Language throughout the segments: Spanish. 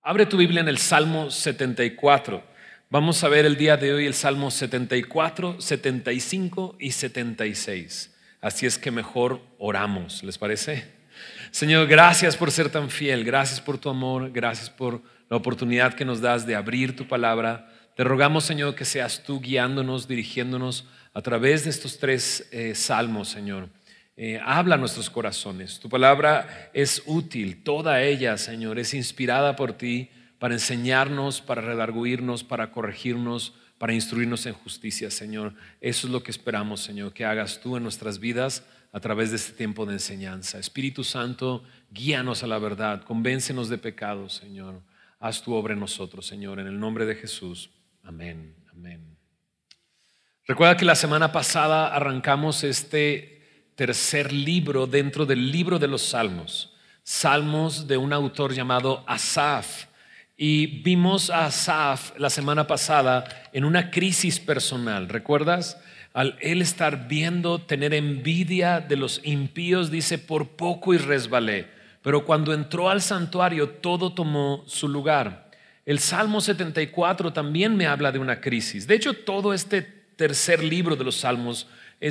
Abre tu Biblia en el Salmo 74. Vamos a ver el día de hoy el Salmo 74, 75 y 76. Así es que mejor oramos, ¿les parece? Señor, gracias por ser tan fiel, gracias por tu amor, gracias por la oportunidad que nos das de abrir tu palabra. Te rogamos, Señor, que seas tú guiándonos, dirigiéndonos a través de estos tres salmos, Señor. Habla a nuestros corazones. Tu palabra es útil, toda ella, Señor, es inspirada por ti para enseñarnos, para redarguirnos, para corregirnos, para instruirnos en justicia, Señor. Eso es lo que esperamos, Señor, que hagas tú en nuestras vidas a través de este tiempo de enseñanza. Espíritu Santo, guíanos a la verdad, convéncenos de pecado, Señor. Haz tu obra en nosotros, Señor, en el nombre de Jesús. Amén, amén. Recuerda que la semana pasada arrancamos este tercer libro dentro del libro de los Salmos, Salmos de un autor llamado Asaf. Y vimos a Asaf la semana pasada en una crisis personal. ¿Recuerdas? Al él estar viendo, tener envidia de los impíos, dice, por poco y resbalé. Pero cuando entró al santuario, todo tomó su lugar. El Salmo 74 también me habla de una crisis. De hecho, todo este tercer libro de los Salmos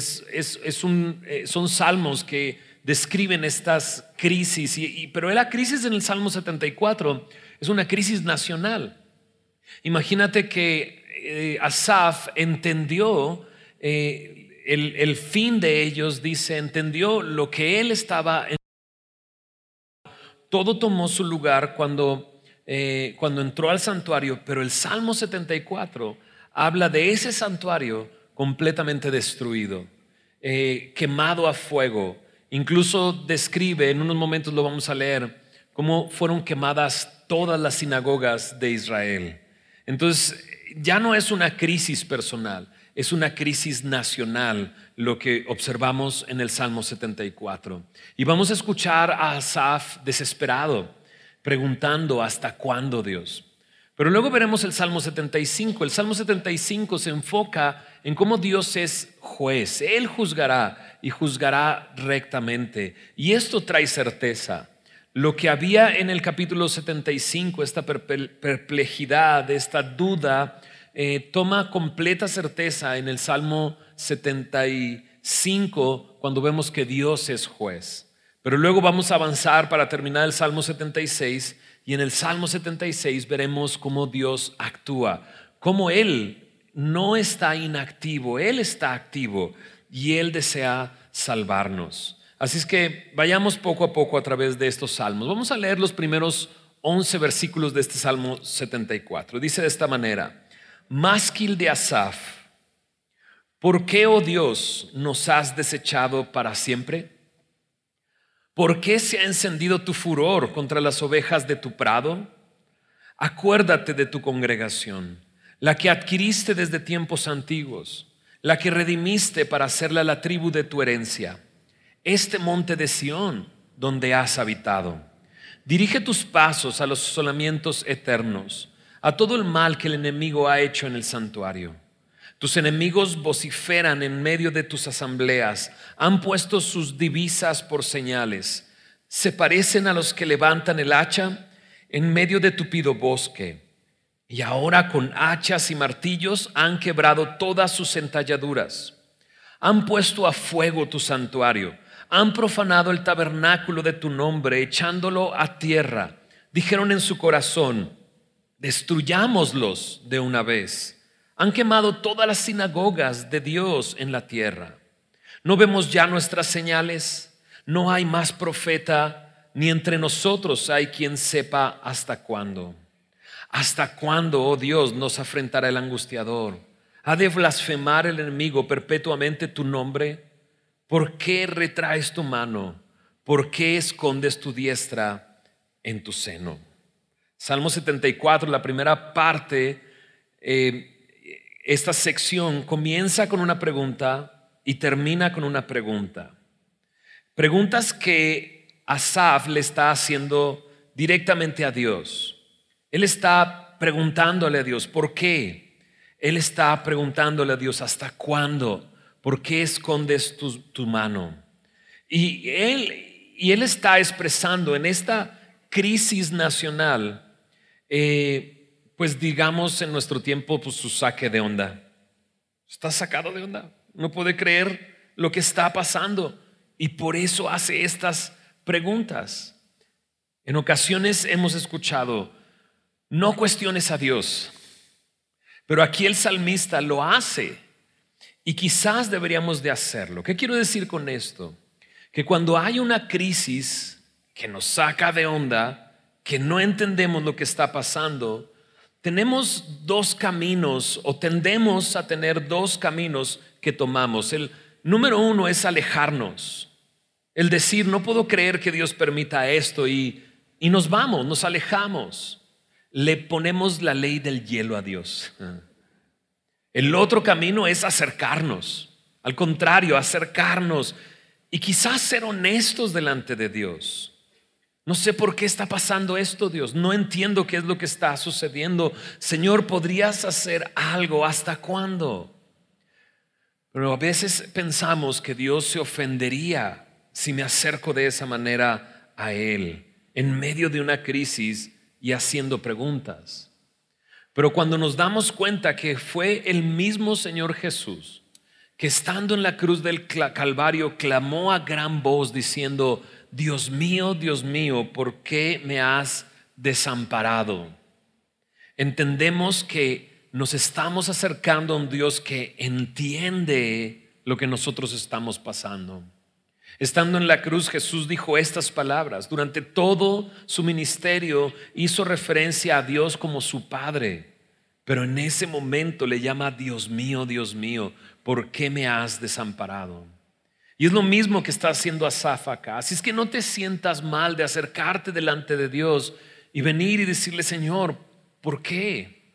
son salmos que describen estas crisis, pero la crisis en el Salmo 74 es una crisis nacional. Imagínate que Asaf entendió el fin de ellos, dice, entendió lo que él estaba en. Todo tomó su lugar cuando entró al santuario, pero el Salmo 74 habla de ese santuario completamente destruido, quemado a fuego. Incluso describe, en unos momentos lo vamos a leer, cómo fueron quemadas todas las sinagogas de Israel. Entonces ya no es una crisis personal, es una crisis nacional lo que observamos en el Salmo 74. Y vamos a escuchar a Asaf desesperado, preguntando ¿hasta cuándo, Dios? Pero luego veremos el Salmo 75. El Salmo 75 se enfoca en cómo Dios es juez. Él juzgará y juzgará rectamente. Y esto trae certeza. Lo que había en el capítulo 75, esta perplejidad, esta duda, toma completa certeza en el Salmo 75 cuando vemos que Dios es juez. Pero luego vamos a avanzar para terminar el Salmo 76 y en el Salmo 76 veremos cómo Dios actúa, cómo Él no está inactivo, Él está activo y Él desea salvarnos. Así es que vayamos poco a poco a través de estos salmos. Vamos a leer los primeros 11 versículos de este Salmo 74. Dice de esta manera: Másquil de Asaf, ¿por qué, oh Dios, nos has desechado para siempre? ¿Por qué se ha encendido tu furor contra las ovejas de tu prado? Acuérdate de tu congregación, la que adquiriste desde tiempos antiguos, la que redimiste para hacerla la tribu de tu herencia, este monte de Sión donde has habitado. Dirige tus pasos a los asolamientos eternos, a todo el mal que el enemigo ha hecho en el santuario. Tus enemigos vociferan en medio de tus asambleas, han puesto sus divisas por señales. Se parecen a los que levantan el hacha en medio de tupido bosque. Y ahora con hachas y martillos han quebrado todas sus entalladuras. Han puesto a fuego tu santuario, han profanado el tabernáculo de tu nombre, echándolo a tierra. Dijeron en su corazón: destruyámoslos de una vez. Han quemado todas las sinagogas de Dios en la tierra. No vemos ya nuestras señales, no hay más profeta, ni entre nosotros hay quien sepa hasta cuándo. ¿Hasta cuándo, oh Dios, nos afrentará el angustiador? ¿Ha de blasfemar el enemigo perpetuamente tu nombre? ¿Por qué retraes tu mano? ¿Por qué escondes tu diestra en tu seno? Salmo 74, la primera parte, esta sección comienza con una pregunta y termina con una pregunta. Preguntas que Asaf le está haciendo directamente a Dios. Él está preguntándole a Dios, ¿por qué? Él está preguntándole a Dios, ¿hasta cuándo? ¿Por qué escondes tu mano? Y él está expresando en esta crisis nacional pues digamos en nuestro tiempo, pues su saque de onda. Está sacado de onda, no puede creer lo que está pasando y por eso hace estas preguntas. En ocasiones hemos escuchado: no cuestiones a Dios, pero aquí el salmista lo hace y quizás deberíamos de hacerlo. ¿Qué quiero decir con esto? Que cuando hay una crisis que nos saca de onda, que no entendemos lo que está pasando, tenemos dos caminos, o tendemos a tener dos caminos que tomamos. El número uno es alejarnos, el decir: no puedo creer que Dios permita esto, y nos vamos, nos alejamos. Le ponemos la ley del hielo a Dios. El otro camino es acercarnos, al contrario, acercarnos y quizás ser honestos delante de Dios. No sé por qué está pasando esto, Dios. No entiendo qué es lo que está sucediendo. Señor, ¿podrías hacer algo? ¿Hasta cuándo? Pero a veces pensamos que Dios se ofendería si me acerco de esa manera a Él, en medio de una crisis y haciendo preguntas. Pero cuando nos damos cuenta que fue el mismo Señor Jesús que, estando en la cruz del Calvario, clamó a gran voz diciendo: Dios mío, ¿por qué me has desamparado? Entendemos que nos estamos acercando a un Dios que entiende lo que nosotros estamos pasando. Estando en la cruz, Jesús dijo estas palabras. Durante todo su ministerio hizo referencia a Dios como su Padre, pero en ese momento le llama: Dios mío, ¿por qué me has desamparado? Y es lo mismo que está haciendo Asaf acá. Así es que no te sientas mal de acercarte delante de Dios y venir y decirle: Señor, ¿por qué?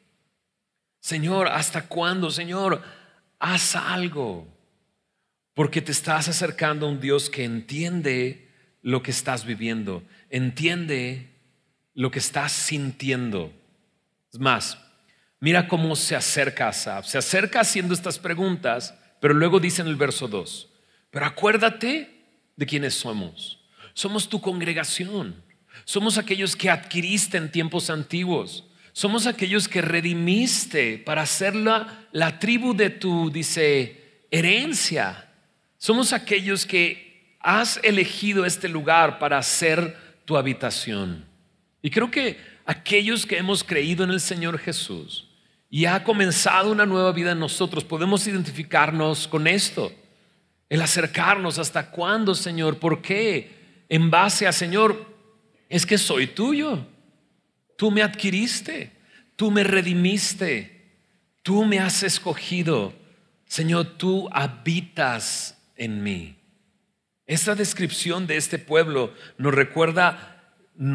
Señor, ¿hasta cuándo? Señor, haz algo. Porque te estás acercando a un Dios que entiende lo que estás viviendo, entiende lo que estás sintiendo. Es más, mira cómo se acerca Asaf. Se acerca haciendo estas preguntas, pero luego dice en el verso 2: pero acuérdate de quiénes somos. Somos tu congregación. Somos aquellos que adquiriste en tiempos antiguos. Somos aquellos que redimiste para ser la tribu de tu, dice, herencia. Somos aquellos que has elegido este lugar para ser tu habitación. Y creo que aquellos que hemos creído en el Señor Jesús y ha comenzado una nueva vida en nosotros, podemos identificarnos con esto. El acercarnos: ¿hasta cuándo, Señor? ¿Por qué? En base a: Señor, es que soy tuyo. Tú me adquiriste, tú me redimiste, tú me has escogido. Señor, tú habitas en mí. Esta descripción de este pueblo nos recuerda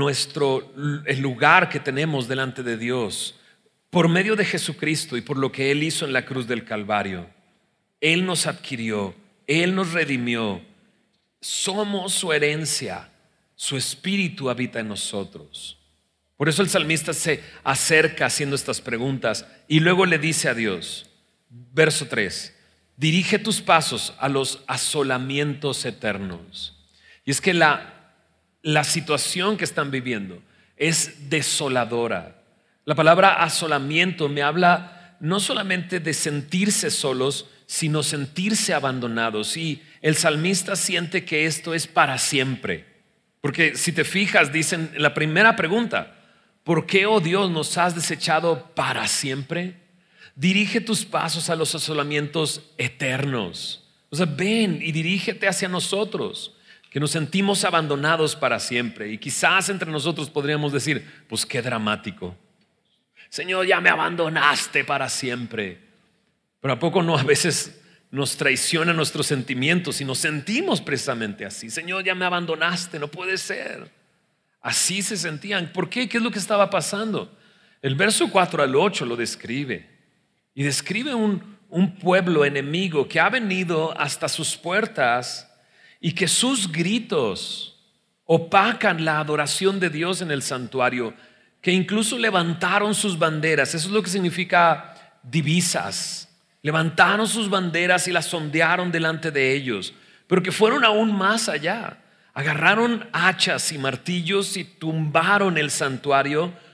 el lugar que tenemos delante de Dios por medio de Jesucristo y por lo que Él hizo en la cruz del Calvario. Él nos adquirió, Él nos redimió. Somos su herencia. Su espíritu habita en nosotros. Por eso el salmista se acerca haciendo estas preguntas y luego le dice a Dios, verso 3: dirige tus pasos a los asolamientos eternos. Y es que la situación que están viviendo es desoladora. La palabra asolamiento me habla no solamente de sentirse solos, sino sentirse abandonados. Y el salmista siente que esto es para siempre. Porque si te fijas, dicen en la primera pregunta: ¿por qué, oh Dios, nos has desechado para siempre? Dirige tus pasos a los asolamientos eternos. O sea, ven y dirígete hacia nosotros, que nos sentimos abandonados para siempre. Y quizás entre nosotros podríamos decir: pues qué dramático. Señor, ya me abandonaste para siempre. Pero ¿a poco no a veces nos traicionan nuestros sentimientos y nos sentimos precisamente así? Señor, ya me abandonaste, no puede ser. Así se sentían. ¿Por qué? ¿Qué es lo que estaba pasando? El verso 4 al 8 lo describe. Y describe un pueblo enemigo que ha venido hasta sus puertas y que sus gritos opacan la adoración de Dios en el santuario, que incluso levantaron sus banderas. Eso es lo que significa divisas. Levantaron sus banderas y las ondearon delante de ellos, pero que fueron aún más allá. Agarraron hachas y martillos y tumbaron el santuario,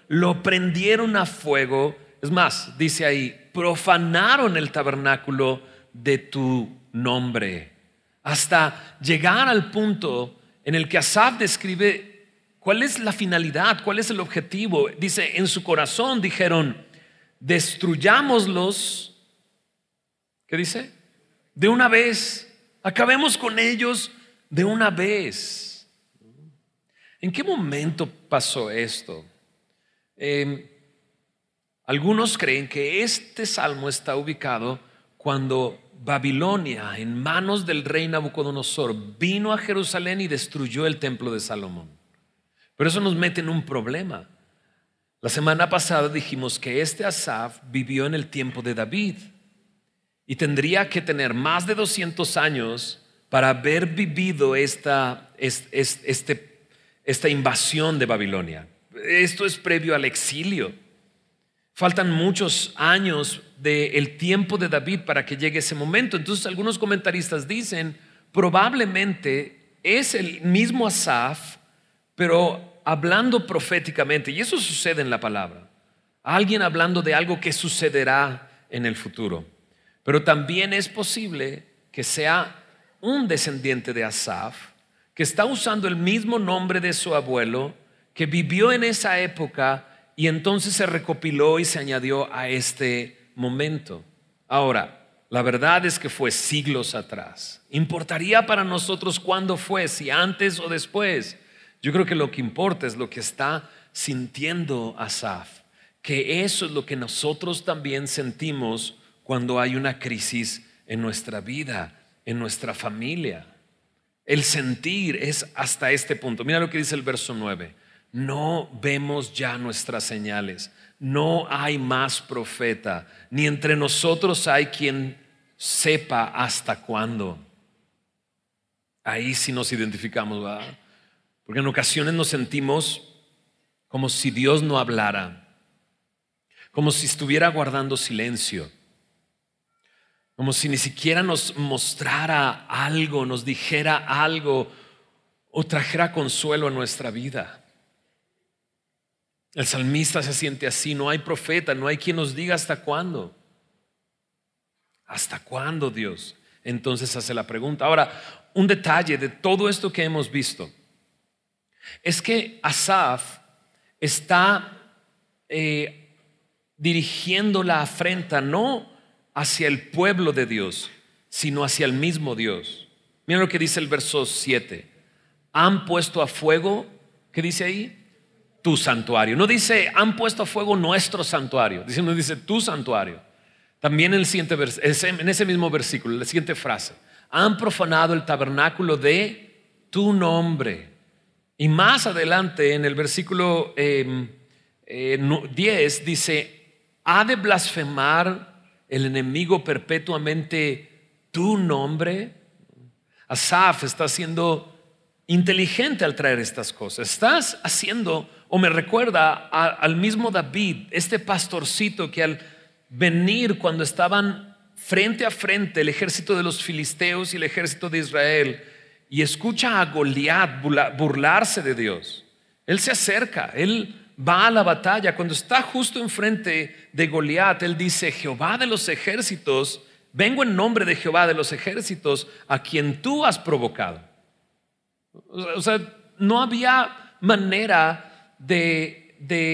lo prendieron a fuego. Es más, dice ahí, profanaron el tabernáculo de tu nombre, hasta llegar al punto en el que Asaf describe cuál es la finalidad, cuál es el objetivo. Dice, en su corazón dijeron, destruyámoslos. ¿Qué dice? De una vez, acabemos con ellos de una vez. ¿En qué momento pasó esto? Algunos creen que este salmo está ubicado cuando Babilonia, en manos del rey Nabucodonosor, vino a Jerusalén y destruyó el templo de Salomón. Pero eso nos mete en un problema. La semana pasada dijimos que este Asaf vivió en el tiempo de David y tendría que tener más de 200 años para haber vivido esta invasión de Babilonia. Esto es previo al exilio. Faltan muchos años del tiempo de David para que llegue ese momento. Entonces algunos comentaristas dicen, probablemente es el mismo Asaf, pero hablando proféticamente. Y eso sucede en la palabra. Alguien hablando de algo que sucederá en el futuro. Pero también es posible que sea un descendiente de Asaf, que está usando el mismo nombre de su abuelo, que vivió en esa época y entonces se recopiló y se añadió a este momento. Ahora, la verdad es que fue siglos atrás. ¿Importaría para nosotros cuándo fue? Si antes o después. Yo creo que lo que importa es lo que está sintiendo Asaf, que eso es lo que nosotros también sentimos cuando hay una crisis en nuestra vida, en nuestra familia. El sentir es hasta este punto. Mira lo que dice el verso 9. No vemos ya nuestras señales, no hay más profeta, ni entre nosotros hay quien sepa hasta cuándo. Ahí sí nos identificamos, ¿verdad? Porque en ocasiones nos sentimos como si Dios no hablara, como si estuviera guardando silencio, como si ni siquiera nos mostrara algo, nos dijera algo o trajera consuelo a nuestra vida. El salmista se siente así, no hay profeta, no hay quien nos diga hasta cuándo. ¿Hasta cuándo, Dios? Entonces hace la pregunta. Ahora, un detalle de todo esto que hemos visto es que Asaf está dirigiendo la afrenta no hacia el pueblo de Dios, sino hacia el mismo Dios. Mira lo que dice el verso 7. Han puesto a fuego, ¿qué dice ahí? Tu santuario. No dice han puesto a fuego nuestro santuario, dice tu santuario. También en ese mismo versículo, la siguiente frase, han profanado el tabernáculo de tu nombre. Y más adelante en el versículo 10 dice, ha de blasfemar el enemigo perpetuamente tu nombre. Asaf está siendo inteligente al traer estas cosas. Estás haciendo, o me recuerda al mismo David, este pastorcito que al venir cuando estaban frente a frente el ejército de los filisteos y el ejército de Israel, y escucha a Goliat burlarse de Dios, él se acerca, él va a la batalla. Cuando está justo enfrente de Goliat, él dice, Jehová de los ejércitos, vengo en nombre de Jehová de los ejércitos, a quien tú has provocado. O sea, no había manera de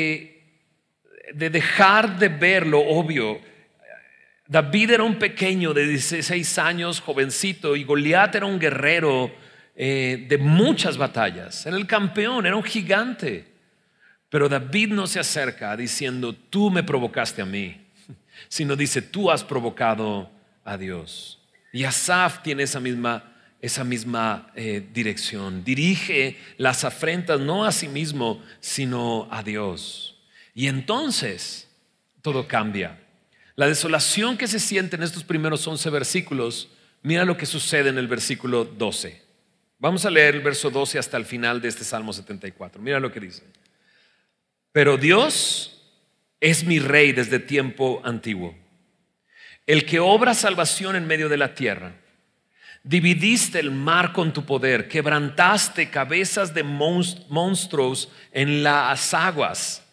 dejar de ver lo obvio. David era un pequeño de 16 años, jovencito, y Goliat era un guerrero de muchas batallas. Era el campeón, era un gigante. Pero David no se acerca diciendo, tú me provocaste a mí, sino dice, tú has provocado a Dios. Y Asaf tiene esa misma dirección. Dirige las afrentas no a sí mismo, sino a Dios. Y entonces todo cambia. La desolación que se siente en estos primeros 11 versículos, mira lo que sucede en el versículo 12. Vamos a leer el verso 12 hasta el final de este Salmo 74. Mira lo que dice. Pero Dios es mi rey desde tiempo antiguo, el que obra salvación en medio de la tierra. Dividiste el mar con tu poder, quebrantaste cabezas de monstruos en las aguas.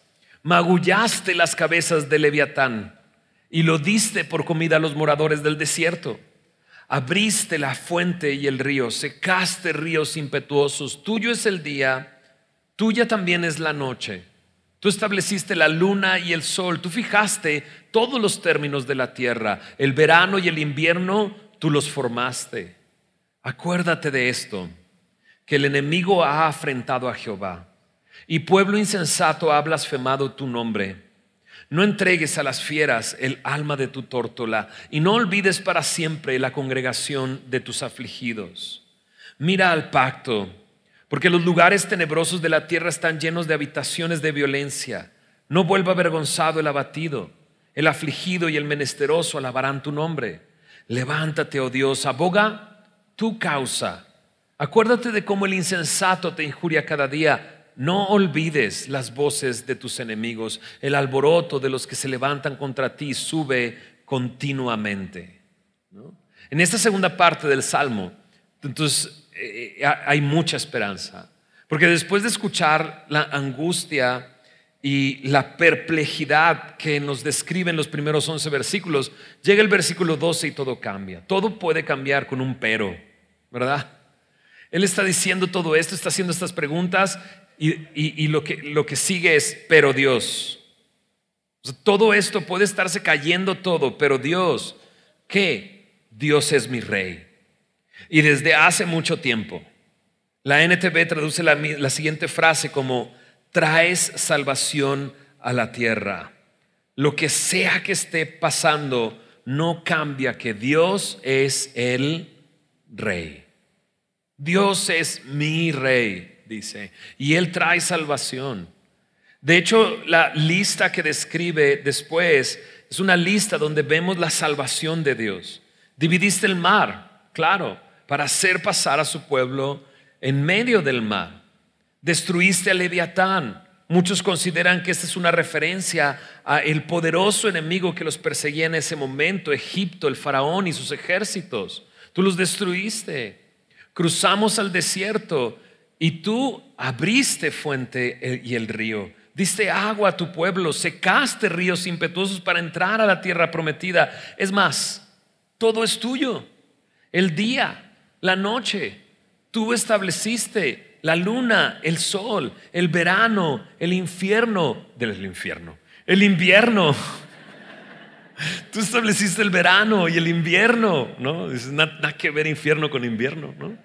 Magullaste las cabezas de Leviatán y lo diste por comida a los moradores del desierto. Abriste la fuente y el río, secaste ríos impetuosos. Tuyo es el día, tuya también es la noche. Tú estableciste la luna y el sol. Tú fijaste todos los términos de la tierra. El verano y el invierno, tú los formaste. Acuérdate de esto, que el enemigo ha afrentado a Jehová y pueblo insensato ha blasfemado tu nombre. No entregues a las fieras el alma de tu tórtola y no olvides para siempre la congregación de tus afligidos. Mira al pacto, porque los lugares tenebrosos de la tierra están llenos de habitaciones de violencia. No vuelva avergonzado el abatido, el afligido y el menesteroso alabarán tu nombre. Levántate, oh Dios, aboga tu causa. Acuérdate de cómo el insensato te injuria cada día. No olvides las voces de tus enemigos. El alboroto de los que se levantan contra ti sube continuamente, ¿no? En esta segunda parte del Salmo, entonces hay mucha esperanza, porque después de escuchar la angustia y la perplejidad que nos describen los primeros 11 versículos, llega el versículo 12 y todo cambia. Todo puede cambiar con un pero, ¿verdad? Él está diciendo todo esto, está haciendo estas preguntas y lo que sigue es, pero Dios. O sea, todo esto puede estarse cayendo todo, pero Dios, ¿qué? Dios es mi rey. Y desde hace mucho tiempo, la NTV traduce la siguiente frase como: traes salvación a la tierra. Lo que sea que esté pasando, no cambia que Dios es el rey. Dios es mi rey, dice, y Él trae salvación. De hecho, la lista que describe después es una lista donde vemos la salvación de Dios. Dividiste el mar, claro, para hacer pasar a su pueblo en medio del mar. Destruiste a Leviatán. Muchos consideran que esta es una referencia a el poderoso enemigo que los perseguía en ese momento, Egipto, el faraón y sus ejércitos. Tú los destruiste. Cruzamos al desierto y tú abriste fuente y el río. Diste agua a tu pueblo, secaste ríos impetuosos para entrar a la tierra prometida. Es más, todo es tuyo. El día, la noche, tú estableciste la luna, el sol, el verano, el invierno. Tú estableciste el verano y el invierno, ¿no? Es nada que ver infierno con invierno, ¿no?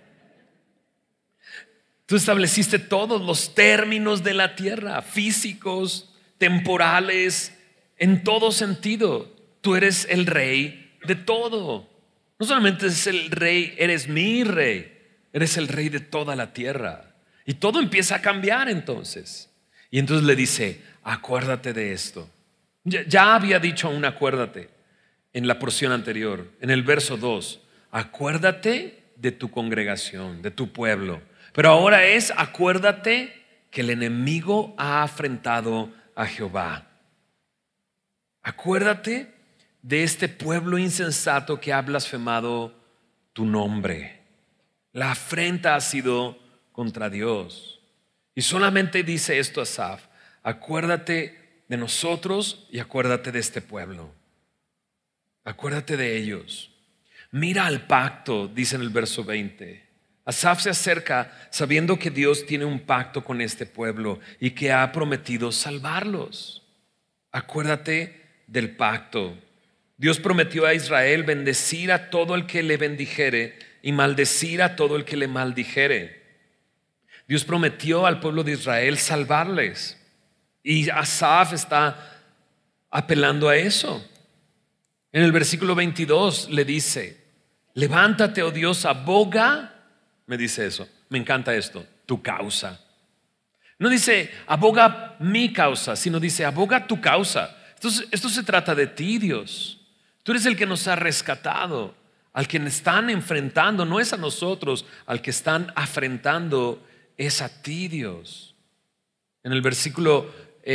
Tú estableciste todos los términos de la tierra, físicos, temporales, en todo sentido. Tú eres el rey de todo. No solamente eres el rey, eres mi rey, eres el rey de toda la tierra. Y todo empieza a cambiar entonces. Y entonces le dice, acuérdate de esto. Ya había dicho aún acuérdate en la porción anterior, en el verso 2. Acuérdate de tu congregación, de tu pueblo. Pero ahora es acuérdate que el enemigo ha afrentado a Jehová. Acuérdate de este pueblo insensato que ha blasfemado tu nombre. La afrenta ha sido contra Dios. Y solamente dice esto Asaf: acuérdate de nosotros y acuérdate de este pueblo. Acuérdate de ellos. Mira al pacto, dice en el verso 20. Asaf se acerca sabiendo que Dios tiene un pacto con este pueblo y que ha prometido salvarlos. Acuérdate del pacto. Dios prometió a Israel bendecir a todo el que le bendijere y maldecir a todo el que le maldijere. Dios prometió al pueblo de Israel salvarles. Y Asaf está apelando a eso. En el versículo 22 le dice: levántate, oh Dios, aboga. Me dice eso, me encanta esto, tu causa. No dice aboga mi causa, sino dice aboga tu causa. Entonces, esto se trata de ti, Dios. Tú eres el que nos ha rescatado. Al que están enfrentando no es a nosotros, al que están afrentando es a ti, Dios. En el versículo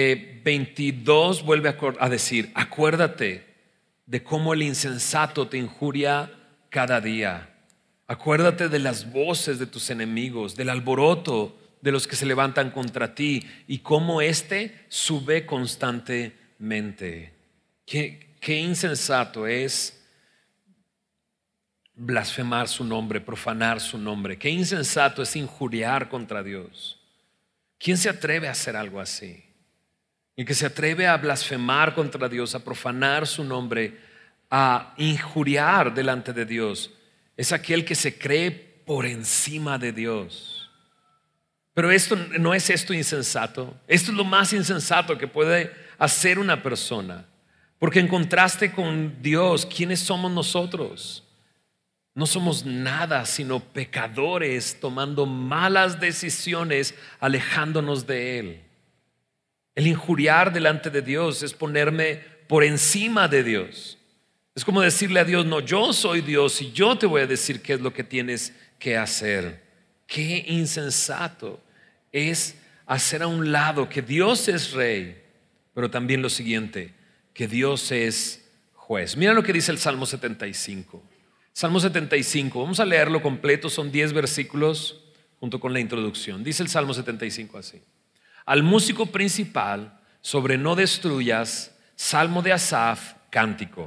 22 vuelve a decir: acuérdate de cómo el insensato te injuria cada día. Acuérdate de las voces de tus enemigos, del alboroto de los que se levantan contra ti y cómo éste sube constantemente. Qué insensato es blasfemar su nombre, profanar su nombre. Qué insensato es injuriar contra Dios. ¿Quién se atreve a hacer algo así? El que se atreve a blasfemar contra Dios, a profanar su nombre, a injuriar delante de Dios, es aquel que se cree por encima de Dios. Pero no es esto insensato. Esto es lo más insensato que puede hacer una persona. Porque en contraste con Dios, ¿quiénes somos nosotros? No somos nada sino pecadores tomando malas decisiones, alejándonos de Él. El injuriar delante de Dios es ponerme por encima de Dios. Es como decirle a Dios: no, yo soy Dios y yo te voy a decir qué es lo que tienes que hacer. Qué insensato es hacer a un lado que Dios es rey, pero también lo siguiente, que Dios es juez. Mira lo que dice el Salmo 75. Salmo 75, vamos a leerlo completo, son 10 versículos junto con la introducción. Dice el Salmo 75 así: al músico principal, sobre no destruyas, salmo de Asaf, cántico.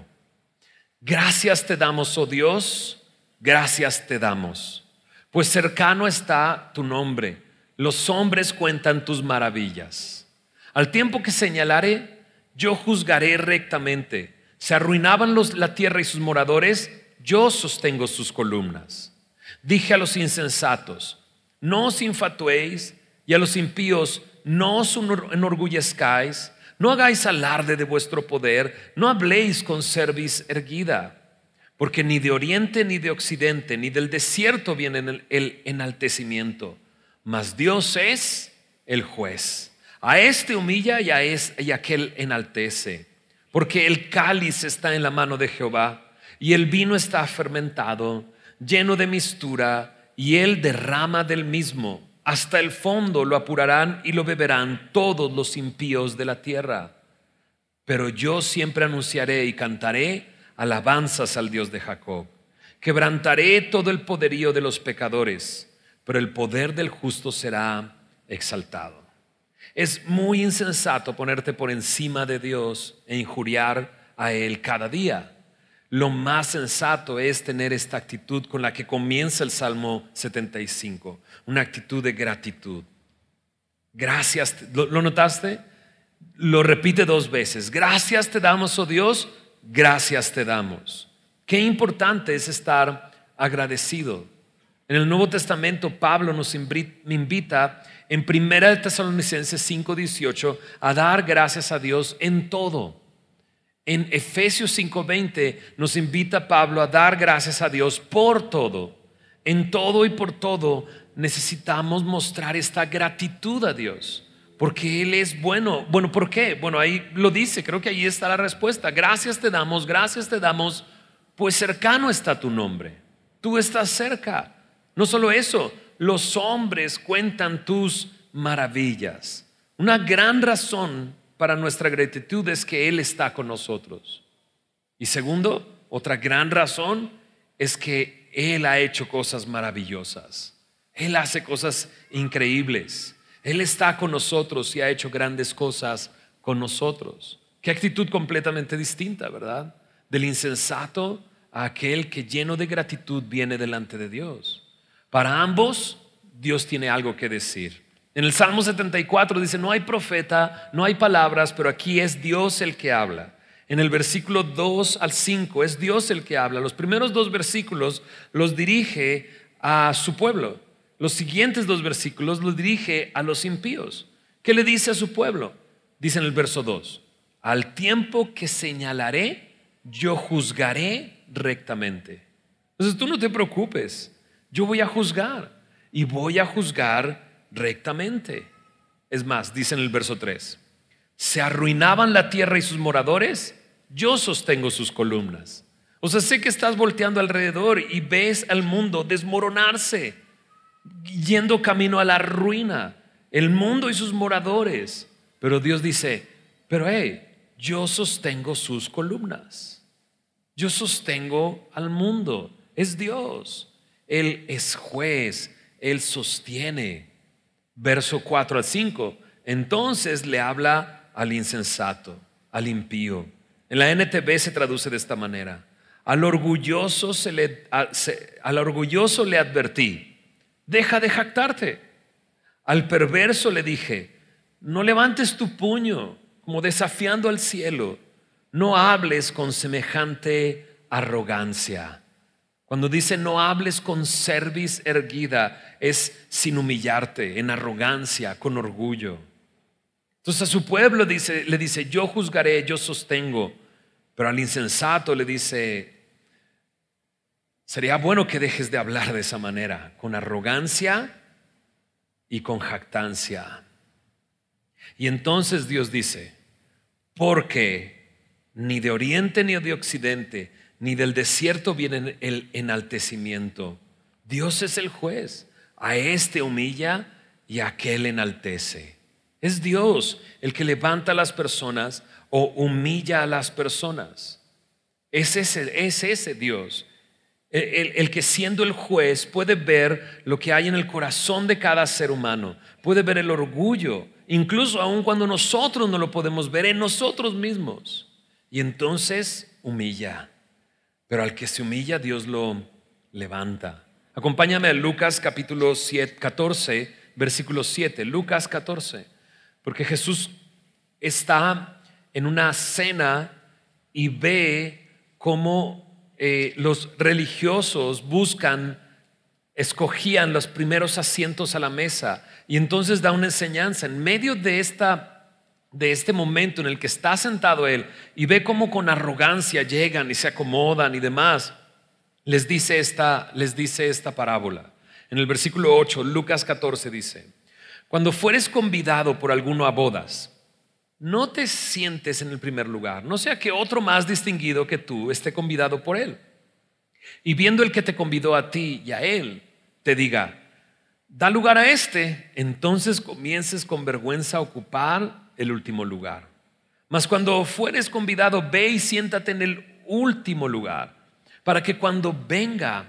Gracias te damos, oh Dios, gracias te damos, pues cercano está tu nombre, los hombres cuentan tus maravillas. Al tiempo que señalaré, yo juzgaré rectamente. Se arruinaban la tierra y sus moradores, yo sostengo sus columnas. Dije a los insensatos: no os infatuéis, y a los impíos: no os enorgullezcáis. No hagáis alarde de vuestro poder, no habléis con cerviz erguida, porque ni de oriente ni de occidente ni del desierto viene el enaltecimiento, mas Dios es el juez. A este humilla y a aquel enaltece, porque el cáliz está en la mano de Jehová y el vino está fermentado, lleno de mistura, y él derrama del mismo. Hasta el fondo lo apurarán y lo beberán todos los impíos de la tierra. Pero yo siempre anunciaré y cantaré alabanzas al Dios de Jacob. Quebrantaré todo el poderío de los pecadores, pero el poder del justo será exaltado. Es muy insensato ponerte por encima de Dios e injuriar a Él cada día. Lo más sensato es tener esta actitud con la que comienza el Salmo 75, una actitud de gratitud. Gracias, ¿lo notaste? Lo repite 2 veces. Gracias te damos, oh Dios, gracias te damos. Qué importante es estar agradecido. En el Nuevo Testamento, Pablo nos invita en 1 Tesalonicenses 5:18 a dar gracias a Dios en todo. En Efesios 5:20 nos invita Pablo a dar gracias a Dios por todo. En todo y por todo necesitamos mostrar esta gratitud a Dios, porque Él es bueno. Bueno, ¿por qué? Bueno, ahí lo dice, creo que ahí está la respuesta. Gracias te damos, pues cercano está tu nombre. Tú estás cerca. No solo eso, los hombres cuentan tus maravillas. Una gran razón para nuestra gratitud es que Él está con nosotros. Y segundo, otra gran razón es que Él ha hecho cosas maravillosas. Él hace cosas increíbles. Él está con nosotros y ha hecho grandes cosas con nosotros. Qué actitud completamente distinta, ¿verdad? Del insensato a aquel que lleno de gratitud viene delante de Dios. Para ambos, Dios tiene algo que decir. En el Salmo 74 dice: no hay profeta, no hay palabras, pero aquí es Dios el que habla. En el versículo 2 al 5 es Dios el que habla. Los primeros 2 versículos los dirige a su pueblo. Los siguientes 2 versículos los dirige a los impíos. ¿Qué le dice a su pueblo? Dice en el verso 2: al tiempo que señalaré, yo juzgaré rectamente. Entonces tú no te preocupes, yo voy a juzgar y voy a juzgar rectamente. Es más, dice en el verso 3: se arruinaban la tierra y sus moradores, yo sostengo sus columnas. O sea, sé que estás volteando alrededor y ves al mundo desmoronarse, yendo camino a la ruina, el mundo y sus moradores. Pero Dios dice: pero yo sostengo sus columnas. Yo sostengo al mundo. Es Dios. Él es juez. Él sostiene. Verso 4 al 5. Entonces le habla al insensato, al impío. En la NTV se traduce de esta manera: al orgulloso le advertí, deja de jactarte. Al perverso le dije, no levantes tu puño como desafiando al cielo, no hables con semejante arrogancia. Cuando dice no hables con cerviz erguida, es sin humillarte, en arrogancia, con orgullo. Entonces a su pueblo le dice, yo juzgaré, yo sostengo. Pero al insensato le dice, sería bueno que dejes de hablar de esa manera, con arrogancia y con jactancia. Y entonces Dios dice, porque ni de oriente ni de occidente, ni del desierto viene el enaltecimiento. Dios es el juez. A este humilla y a aquel enaltece. Es Dios el que levanta a las personas o humilla a las personas. Es ese Dios. El que siendo el juez puede ver lo que hay en el corazón de cada ser humano. Puede ver el orgullo, incluso aun cuando nosotros no lo podemos ver en nosotros mismos. Y entonces humilla. Pero al que se humilla, Dios lo levanta. Acompáñame a Lucas capítulo 14, versículo 7. Lucas 14. Porque Jesús está en una cena y ve cómo los religiosos escogían los primeros asientos a la mesa. Y entonces da una enseñanza en medio de este momento en el que está sentado él y ve cómo con arrogancia llegan y se acomodan y demás. Les dice esta parábola. En el versículo 8, Lucas 14 dice: cuando fueres convidado por alguno a bodas, no te sientes en el primer lugar, no sea que otro más distinguido que tú esté convidado por él. Y viendo el que te convidó a ti y a él, te diga: da lugar a este, entonces comiences con vergüenza a ocupar el último lugar. Mas cuando fueres convidado, ve y siéntate en el último lugar, para que cuando venga,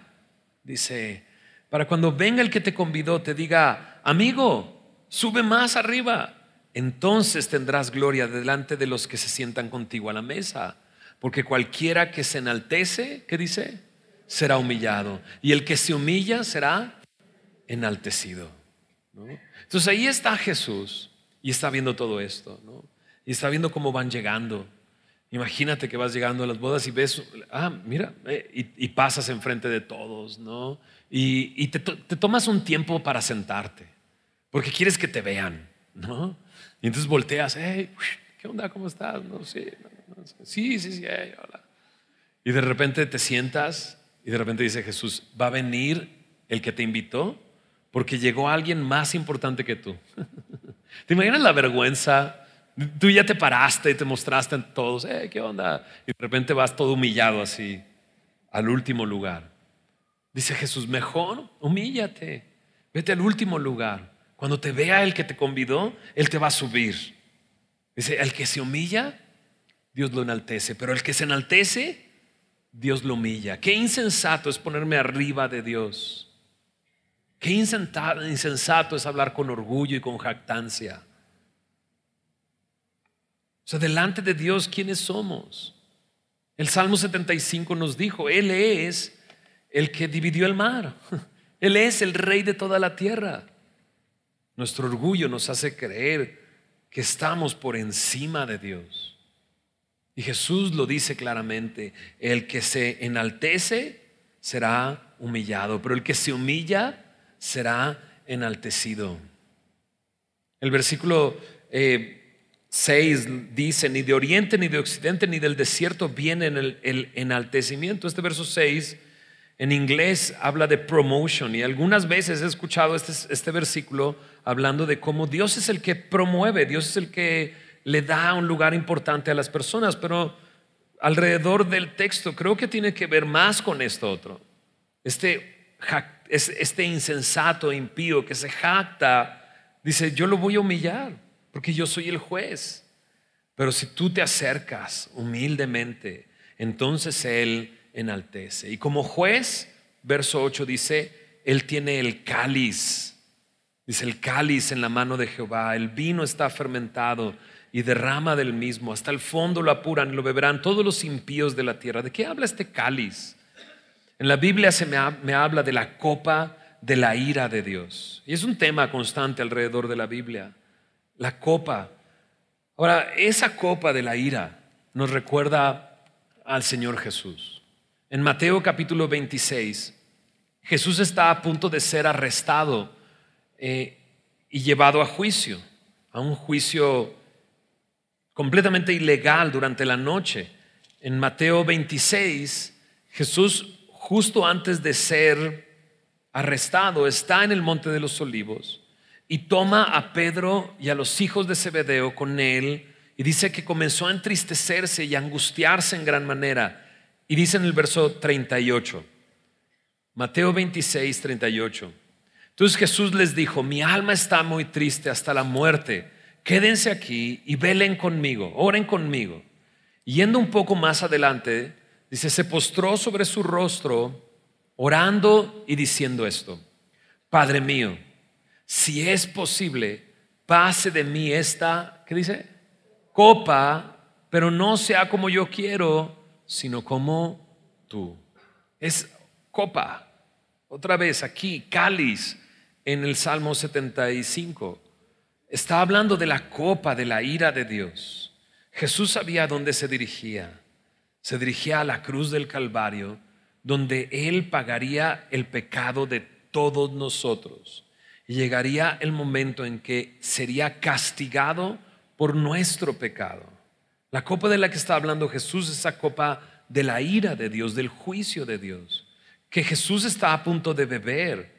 el que te convidó te diga: amigo, sube más arriba. Entonces tendrás gloria delante de los que se sientan contigo a la mesa. Porque cualquiera que se enaltece, ¿qué dice? Será humillado. Y el que se humilla será enaltecido, ¿no? Entonces ahí está Jesús y está viendo todo esto, ¿no? Y está viendo cómo van llegando. Imagínate que vas llegando a las bodas y ves, mira, y pasas enfrente de todos, ¿no? Y te tomas un tiempo para sentarte, porque quieres que te vean, ¿no? Y entonces volteas, hey, ¿qué onda? ¿Cómo estás? No, sí, sí, hey, hola. Y de repente te sientas y de repente dice Jesús: va a venir el que te invitó porque llegó alguien más importante que tú. ¿Te imaginas la vergüenza? Tú ya te paraste y te mostraste a todos, hey, ¿qué onda? Y de repente vas todo humillado así al último lugar. Dice Jesús: mejor humíllate, vete al último lugar. Cuando te vea el que te convidó, él te va a subir. Dice: el que se humilla, Dios lo enaltece, pero el que se enaltece, Dios lo humilla. Qué insensato es ponerme arriba de Dios. Qué insensato es hablar con orgullo y con jactancia. O sea, delante de Dios, ¿quiénes somos? El Salmo 75 nos dijo: Él es el que dividió el mar. Él es el rey de toda la tierra. Nuestro orgullo nos hace creer que estamos por encima de Dios. Y Jesús lo dice claramente: el que se enaltece será humillado, pero el que se humilla será enaltecido. El versículo 6 dice: ni de oriente, ni de occidente, ni del desierto viene el enaltecimiento. Este verso 6 en inglés habla de promotion, y algunas veces he escuchado este versículo hablando de cómo Dios es el que promueve, Dios es el que le da un lugar importante a las personas, pero alrededor del texto creo que tiene que ver más con esto otro. Este insensato impío que se jacta, dice: yo lo voy a humillar porque yo soy el juez. Pero si tú te acercas humildemente, entonces Él enaltece. Y como juez, verso 8 dice: Él tiene el cáliz Dice: el cáliz en la mano de Jehová, el vino está fermentado y derrama del mismo, hasta el fondo lo apuran y lo beberán todos los impíos de la tierra. ¿De qué habla este cáliz? En la Biblia me habla de la copa de la ira de Dios. Y es un tema constante alrededor de la Biblia. La copa. Ahora, esa copa de la ira nos recuerda al Señor Jesús. En Mateo capítulo 26, Jesús está a punto de ser arrestado y llevado a juicio, a un juicio completamente ilegal durante la noche. En Mateo 26, Jesús, justo antes de ser arrestado, está en el Monte de los Olivos y toma a Pedro y a los hijos de Zebedeo con él, y dice que comenzó a entristecerse y a angustiarse en gran manera. Y dice en el verso 38, Mateo 26, 38: entonces Jesús les dijo: mi alma está muy triste hasta la muerte, quédense aquí y velen conmigo, oren conmigo. Y yendo un poco más adelante, dice: se postró sobre su rostro, orando y diciendo esto: Padre mío, si es posible, pase de mí esta, ¿qué dice? Copa, pero no sea como yo quiero, sino como tú. Es copa. Otra vez aquí, cáliz en el Salmo 75. Está hablando de la copa de la ira de Dios. Jesús sabía a dónde se dirigía. Se dirigía a la cruz del Calvario, donde Él pagaría el pecado de todos nosotros. Y llegaría el momento en que sería castigado por nuestro pecado. La copa de la que está hablando Jesús es esa copa de la ira de Dios, del juicio de Dios, que Jesús está a punto de beber.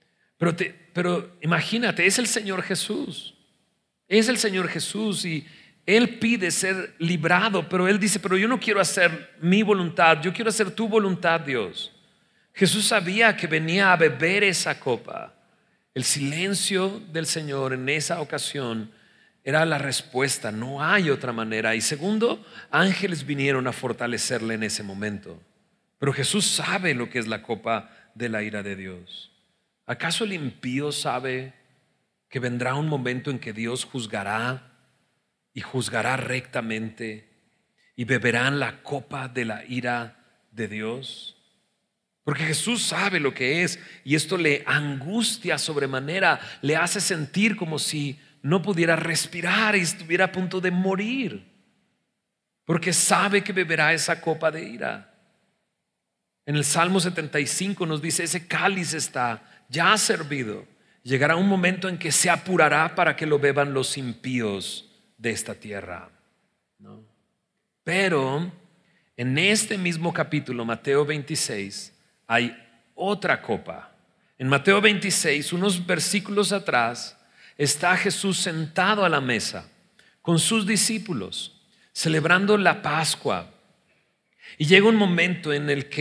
Pero imagínate, es el Señor Jesús. Es el Señor Jesús y Él pide ser librado, pero Él dice: pero yo no quiero hacer mi voluntad, yo quiero hacer tu voluntad, Dios. Jesús sabía que venía a beber esa copa. El silencio del Señor en esa ocasión era la respuesta. No hay otra manera. Y segundo, ángeles vinieron a fortalecerle en ese momento. Pero Jesús sabe lo que es la copa de la ira de Dios. ¿Acaso el impío sabe que vendrá un momento en que Dios juzgará y juzgará rectamente y beberán la copa de la ira de Dios? Porque Jesús sabe lo que es, y esto le angustia sobremanera, le hace sentir como si no pudiera respirar y estuviera a punto de morir, porque sabe que beberá esa copa de ira. En el Salmo 75 nos dice: ese cáliz está ya servido. Llegará un momento en que se apurará para que lo beban los impíos de esta tierra, ¿no? Pero en este mismo capítulo, Mateo 26, hay otra copa. En Mateo 26, unos versículos atrás, está Jesús sentado a la mesa con sus discípulos, celebrando la Pascua. Y llega un momento en el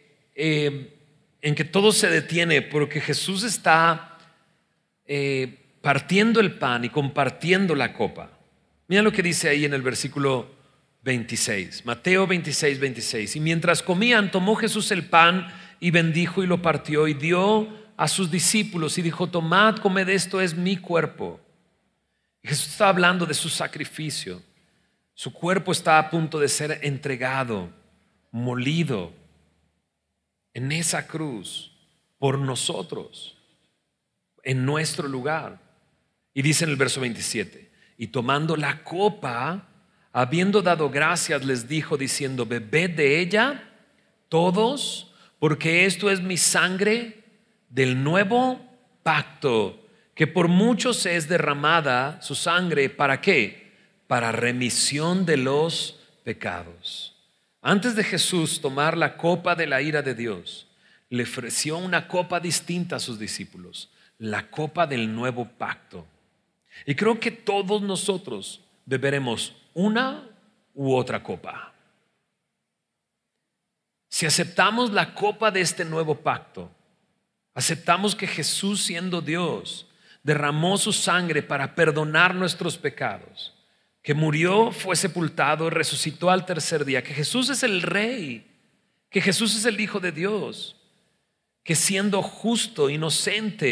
que todo se detiene, porque Jesús está partiendo el pan y compartiendo la copa. Mira lo que dice ahí en el versículo 26, Mateo 26, 26. Y mientras comían, tomó Jesús el pan y bendijo y lo partió y dio a sus discípulos y dijo: tomad, comed, esto es mi cuerpo. Y Jesús está hablando de su sacrificio. Su cuerpo está a punto de ser entregado, molido en esa cruz por nosotros, en nuestro lugar. Y dice en el verso 27: y tomando la copa, habiendo dado gracias, les dijo diciendo: bebed de ella todos, porque esto es mi sangre del nuevo pacto, que por muchos es derramada su sangre. ¿Para qué? Para remisión de los pecados. Antes de Jesús tomar la copa de la ira de Dios, le ofreció una copa distinta a sus discípulos, la copa del nuevo pacto. Y creo que todos nosotros beberemos una u otra copa. Si aceptamos la copa de este nuevo pacto, aceptamos que Jesús, siendo Dios, derramó su sangre para perdonar nuestros pecados, que murió, fue sepultado y resucitó al tercer día, que Jesús es el Rey, que Jesús es el Hijo de Dios, que siendo justo, inocente,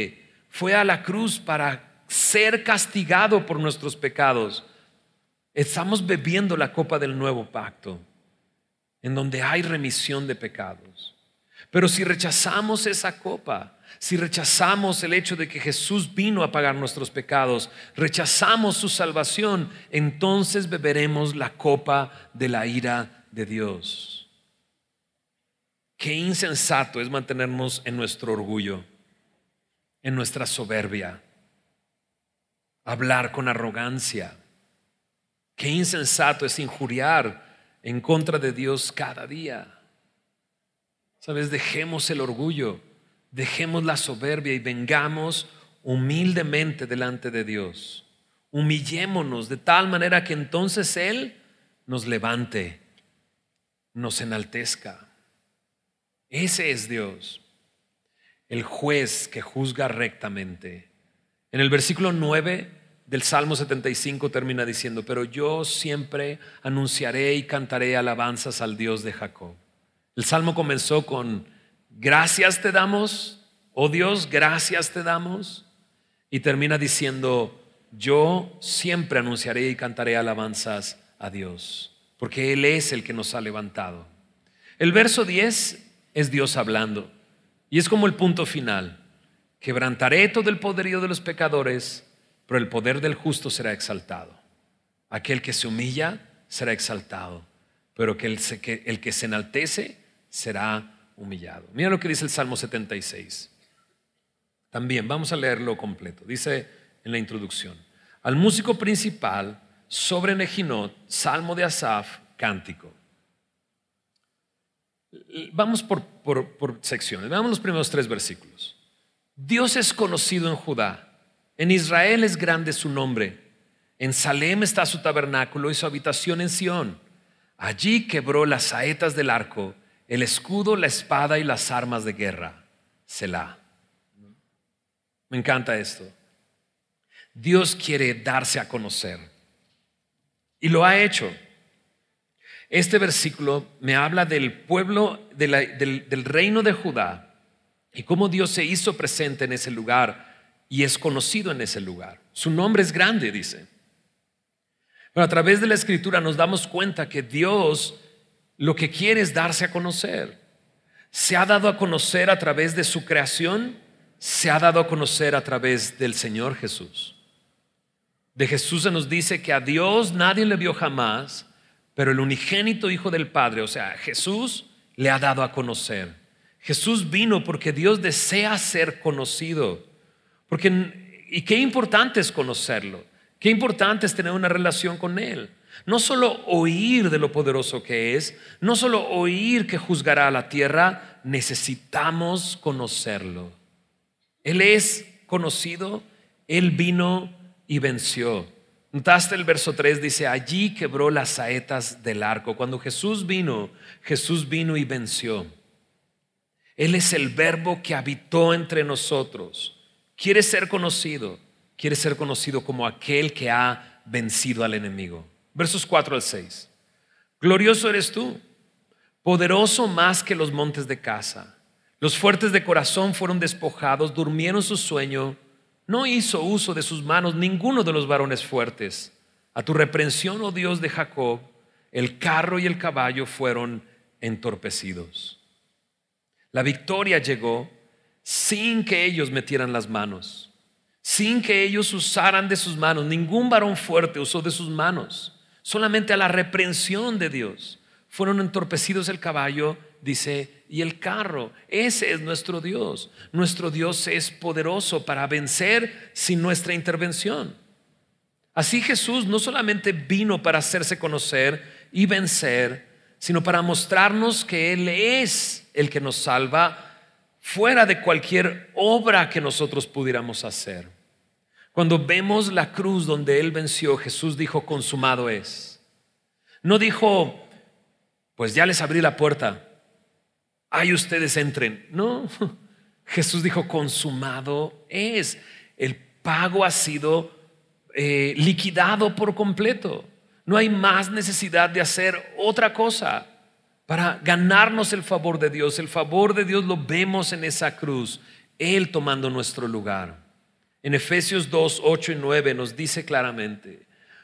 fue a la cruz para ser castigado por nuestros pecados. Estamos bebiendo la copa del nuevo pacto, en donde hay remisión de pecados. Pero si rechazamos esa copa, si rechazamos el hecho de que Jesús vino a pagar nuestros pecados, rechazamos su salvación, entonces beberemos la copa de la ira de Dios. Qué insensato es mantenernos en nuestro orgullo, en nuestra soberbia, hablar con arrogancia. Qué insensato es injuriar en contra de Dios cada día. Sabes, dejemos el orgullo, dejemos la soberbia y vengamos humildemente delante de Dios. Humillémonos de tal manera que entonces Él nos levante, nos enaltezca. Ese es Dios, el juez que juzga rectamente. En el versículo 9 del Salmo 75 termina diciendo: pero yo siempre anunciaré y cantaré alabanzas al Dios de Jacob. El Salmo comenzó con: gracias te damos, oh Dios, gracias te damos. Y termina diciendo: yo siempre anunciaré y cantaré alabanzas a Dios, porque Él es el que nos ha levantado. El verso 10 es Dios hablando y es como el punto final: quebrantaré todo el poderío de los pecadores, pero el poder del justo será exaltado. Aquel que se humilla será exaltado, pero el que se enaltece será humillado. Mira lo que dice el Salmo 76. También vamos a leerlo completo. Dice en la introducción: al músico principal sobre Nejinot, salmo de Asaf, cántico. Vamos por secciones. Veamos los primeros 3 versículos. Dios es conocido en Judá, en Israel es grande su nombre. En Salem está su tabernáculo y su habitación en Sión. Allí quebró las saetas del arco, el escudo, la espada y las armas de guerra. Selah. Me encanta esto. Dios quiere darse a conocer y lo ha hecho. Este versículo me habla del pueblo, del reino de Judá y cómo Dios se hizo presente en ese lugar y es conocido en ese lugar. Su nombre es grande, dice. Pero a través de la Escritura nos damos cuenta que Dios lo que quiere es darse a conocer. Se ha dado a conocer a través de su creación, se ha dado a conocer a través del Señor Jesús. De Jesús se nos dice que a Dios nadie le vio jamás, pero el unigénito Hijo del Padre, o sea, Jesús, le ha dado a conocer. Jesús vino porque Dios desea ser conocido. Y qué importante es conocerlo. Qué importante es tener una relación con Él. No solo oír de lo poderoso que es, no solo oír que juzgará a la tierra, necesitamos conocerlo. Él es conocido, Él vino y venció. Notaste el verso 3, dice: allí quebró las saetas del arco. Cuando Jesús vino y venció. Él es el verbo que habitó entre nosotros. Quiere ser conocido como aquel que ha vencido al enemigo. Versos 4 al 6. Glorioso eres tú, poderoso más que los montes de Casa. Los fuertes de corazón fueron despojados, durmieron su sueño. No hizo uso de sus manos ninguno de los varones fuertes. A tu reprensión, oh Dios de Jacob, el carro y el caballo fueron entorpecidos. La victoria llegó sin que ellos metieran las manos, sin que ellos usaran de sus manos. Ningún varón fuerte usó de sus manos. Solamente a la reprensión de Dios fueron entorpecidos el caballo, dice, y el carro. Ese es nuestro Dios. Nuestro Dios es poderoso para vencer sin nuestra intervención. Así Jesús no solamente vino para hacerse conocer y vencer, sino para mostrarnos que Él es el que nos salva fuera de cualquier obra que nosotros pudiéramos hacer. Cuando vemos la cruz donde Él venció, Jesús dijo: consumado es. No dijo: pues ya les abrí la puerta, ahí ustedes entren. No, Jesús dijo: consumado es. El pago ha sido liquidado por completo. No hay más necesidad de hacer otra cosa para ganarnos el favor de Dios. El favor de Dios lo vemos en esa cruz, Él tomando nuestro lugar. En Efesios 2, 8 y 9 nos dice claramente: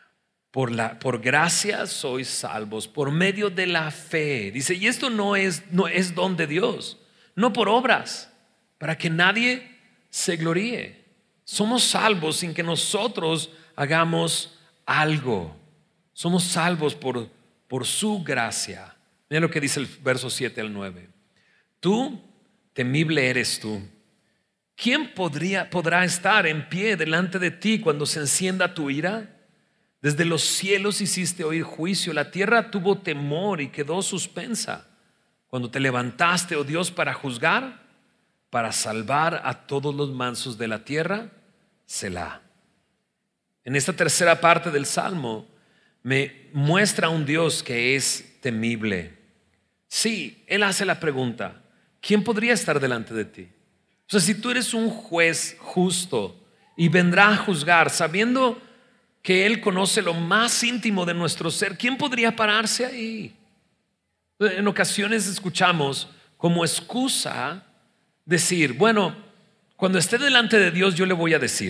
por gracia sois salvos, por medio de la fe. Dice, y esto no es don de Dios, no por obras, para que nadie se gloríe. Somos salvos sin que nosotros hagamos algo. Somos salvos por su gracia. Mira lo que dice el verso 7 al 9. Tú, temible eres tú. ¿Quién podrá estar en pie delante de ti cuando se encienda tu ira? Desde los cielos hiciste oír juicio, la tierra tuvo temor y quedó suspensa. Cuando te levantaste, oh Dios, para juzgar, para salvar a todos los mansos de la tierra, Selah. En esta tercera parte del Salmo me muestra un Dios que es temible. Sí, Él hace la pregunta: ¿quién podría estar delante de ti? O sea, si tú eres un juez justo y vendrá a juzgar sabiendo que Él conoce lo más íntimo de nuestro ser, ¿quién podría pararse ahí? En ocasiones escuchamos como excusa decir, bueno, cuando esté delante de Dios yo le voy a decir,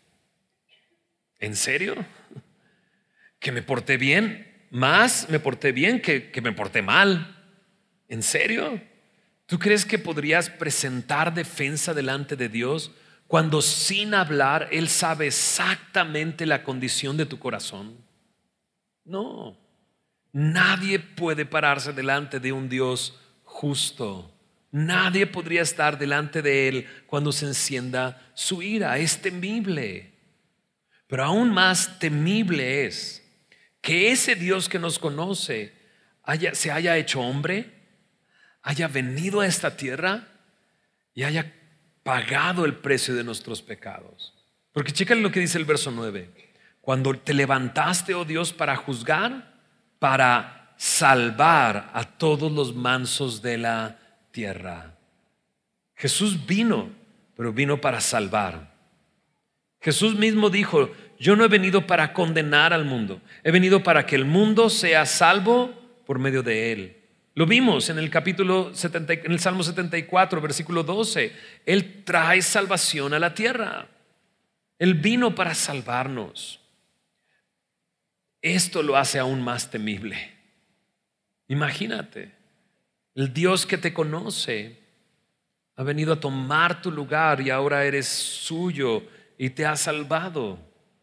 ¿en serio? ¿Que me porté bien? Más me porté bien que me porté mal. ¿En serio? ¿Tú crees que podrías presentar defensa delante de Dios cuando sin hablar Él sabe exactamente la condición de tu corazón? No, nadie puede pararse delante de un Dios justo. Nadie podría estar delante de Él cuando se encienda su ira. Es temible. Pero aún más temible es que ese Dios que nos conoce se haya hecho hombre, haya venido a esta tierra y haya pagado el precio de nuestros pecados. Porque chécale lo que dice el verso 9. Cuando te levantaste, oh Dios, para juzgar, para salvar a todos los mansos de la tierra. Jesús vino, pero vino para salvar. Jesús mismo dijo, yo no he venido para condenar al mundo, he venido para que el mundo sea salvo por medio de Él. Lo vimos en el en el Salmo 74, versículo 12. Él trae salvación a la tierra. Él vino para salvarnos. Esto lo hace aún más temible. Imagínate, el Dios que te conoce ha venido a tomar tu lugar y ahora eres suyo y te ha salvado.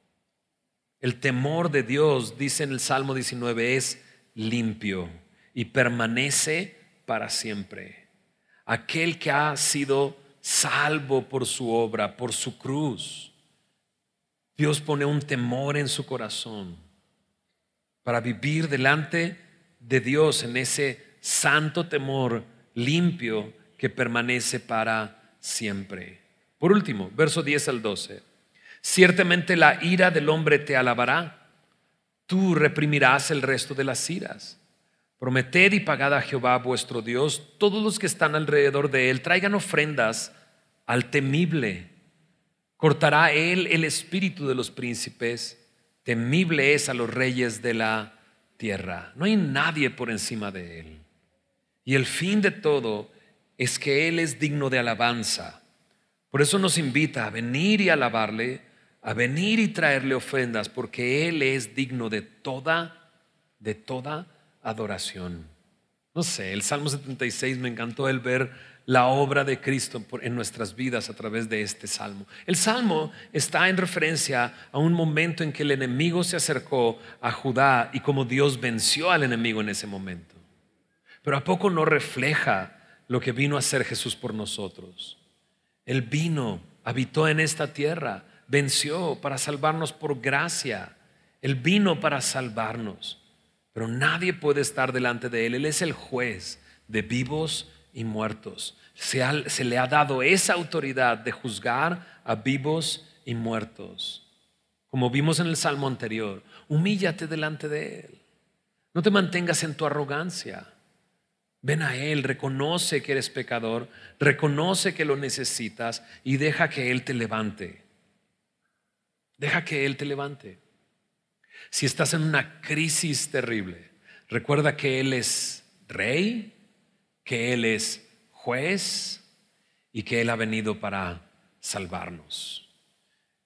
El temor de Dios, dice en el Salmo 19, es limpio y permanece para siempre. Aquel que ha sido salvo por su obra, por su cruz, Dios pone un temor en su corazón para vivir delante de Dios en ese santo temor limpio que permanece para siempre. Por último, verso 10 al 12. Ciertamente la ira del hombre te alabará, tú reprimirás el resto de las iras. Prometed y pagad a Jehová vuestro Dios, todos los que están alrededor de él, traigan ofrendas al temible. Cortará él el espíritu de los príncipes, temible es a los reyes de la tierra. No hay nadie por encima de él. Y el fin de todo es que él es digno de alabanza. Por eso nos invita a venir y alabarle, a venir y traerle ofrendas, porque él es digno de toda adoración. No sé, el Salmo 76 me encantó el ver la obra de Cristo en nuestras vidas a través de este salmo. El salmo está en referencia a un momento en que el enemigo se acercó a Judá y cómo Dios venció al enemigo en ese momento. Pero ¿a poco no refleja lo que vino a hacer Jesús por nosotros? Él vino, habitó en esta tierra, venció para salvarnos por gracia. Él vino para salvarnos. Pero nadie puede estar delante de Él. Él es el juez de vivos y muertos. Se le ha dado esa autoridad de juzgar a vivos y muertos. Como vimos en el salmo anterior, humíllate delante de Él. No te mantengas en tu arrogancia. Ven a Él, reconoce que eres pecador, reconoce que lo necesitas y deja que Él te levante. Deja que Él te levante. Si estás en una crisis terrible, recuerda que Él es rey, que Él es juez y que Él ha venido para salvarnos.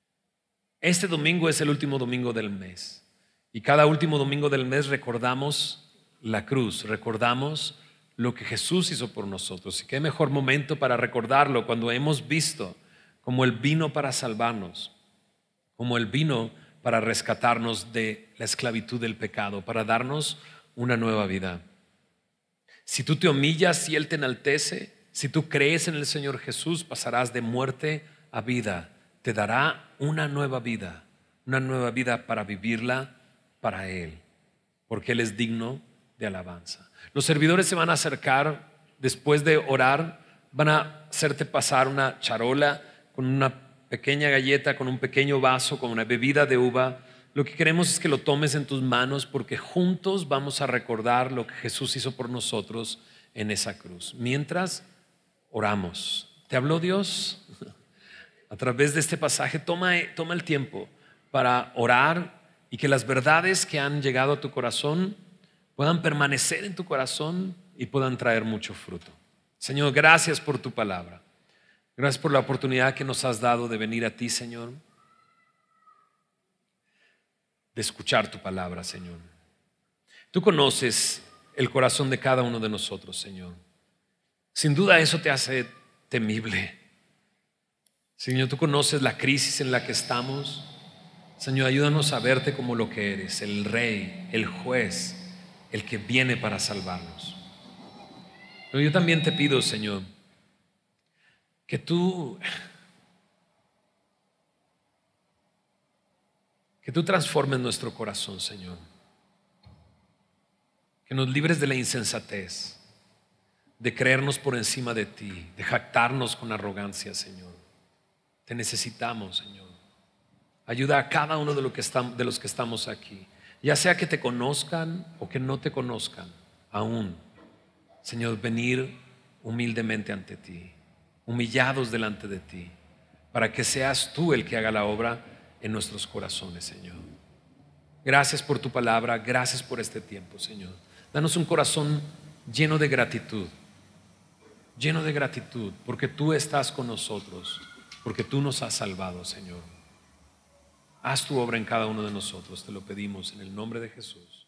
Este domingo es el último domingo del mes. Y cada último domingo del mes recordamos la cruz, recordamos lo que Jesús hizo por nosotros. Y qué mejor momento para recordarlo cuando hemos visto cómo Él vino para salvarnos, como Él vino para rescatarnos de la esclavitud del pecado, para darnos una nueva vida. Si tú te humillas y Él te enaltece, si tú crees en el Señor Jesús, pasarás de muerte a vida. Te dará una nueva vida para vivirla para Él, porque Él es digno de alabanza. Los servidores se van a acercar después de orar, van a hacerte pasar una charola con una pequeña galleta, con un pequeño vaso, con una bebida de uva. Lo que queremos es que lo tomes en tus manos, porque juntos vamos a recordar lo que Jesús hizo por nosotros en esa cruz. Mientras oramos. ¿Te habló Dios? A través de este pasaje, toma el tiempo para orar y que las verdades que han llegado a tu corazón puedan permanecer en tu corazón y puedan traer mucho fruto. Señor, gracias por tu palabra. Gracias por la oportunidad que nos has dado de venir a ti, Señor, de escuchar tu palabra, Señor. Tú conoces el corazón de cada uno de nosotros, Señor. Sin duda eso te hace temible. Señor, tú conoces la crisis en la que estamos. Señor, ayúdanos a verte como lo que eres, el Rey, el Juez, el que viene para salvarnos. Pero yo también te pido, Señor, que tú transformes nuestro corazón, Señor. Que nos libres de la insensatez, de creernos por encima de ti, de jactarnos con arrogancia, Señor. Te necesitamos, Señor. Ayuda a cada uno de los que estamos aquí, ya sea que te conozcan o que no te conozcan aún. Señor, venir humildemente ante ti, humillados delante de ti, para que seas tú el que haga la obra en nuestros corazones, Señor. Gracias por tu palabra, gracias por este tiempo, Señor. Danos un corazón lleno de gratitud, porque tú estás con nosotros, porque tú nos has salvado, Señor. Haz tu obra en cada uno de nosotros, te lo pedimos en el nombre de Jesús.